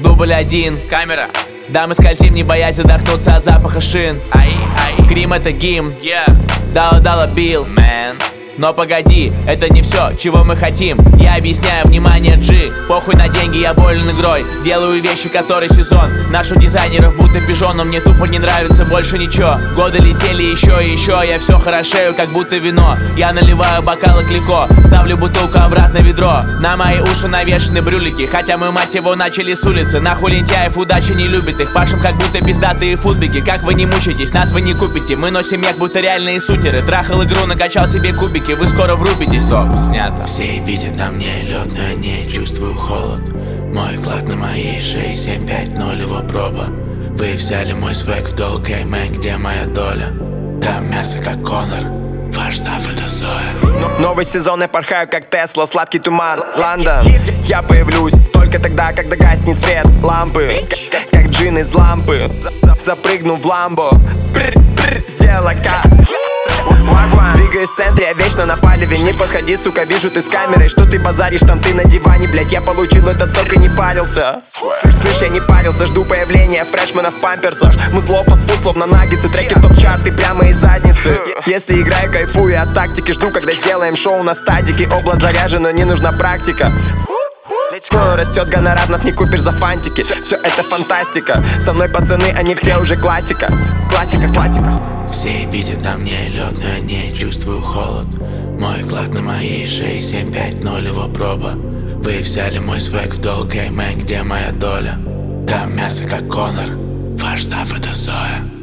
Дубль 1, камера. Да, мы скользим, не боясь задохнуться от запаха шин. Грим — это гимн, Дала бил, man. Но погоди, это не все, чего мы хотим. Я объясняю, внимание, G. Похуй на деньги, я болен игрой. Делаю вещи, который сезон. Наш у дизайнеров будто пижон, но мне тупо не нравится больше ничего. Годы летели еще и еще, я все хорошею, как будто вино. Я наливаю бокалы клико, ставлю бутылку обратно в ведро. На мои уши навешаны брюлики, хотя мы, мать его, начали с улицы. Нахуй лентяев удача не любит их. Пашем как будто пиздатые футбики. Как вы не мучаетесь, нас вы не купите. Мы носим як будто реальные сутеры. Трахал игру, накачал себе кубики. Вы скоро врубитесь, стоп, снято. Все видят на мне лед, но я не чувствую холод. Мой клад на моей шее 750 его проба. Вы взяли мой свек в долг, эй, мэн, где моя доля? Там мясо как Конор, ваш став это соя. Новый сезон, я порхаю как Тесла, сладкий туман, Лондон. Я появлюсь только тогда, когда гаснет свет лампы. Как джин из лампы, запрыгну в ламбо. Сделала как двигаюсь в центре, я вечно на палеве. Не подходи, сука, вижу ты с камерой. Что ты базаришь, там ты на диване, блять. Я получил этот сок и не парился. Слышь, я не парился, жду появления фрешмена в памперсах. Музло, фастфуд, словно наггетсы. Треки в топ-чарты прямо из задницы. Если играю, кайфую от тактики. Жду, когда сделаем шоу на стадике. Область заряжена, не нужна практика. Растет гонорар, нас не купишь за фантики. Все это фантастика. Со мной пацаны, они все уже классика. Классика. Все видят на мне лед, но я не чувствую холод. Мой клад на моей шее 750 его проба. Вы взяли мой свек в долг, эй, мэн, где моя доля? Там мясо как Конор, ваш став это соя.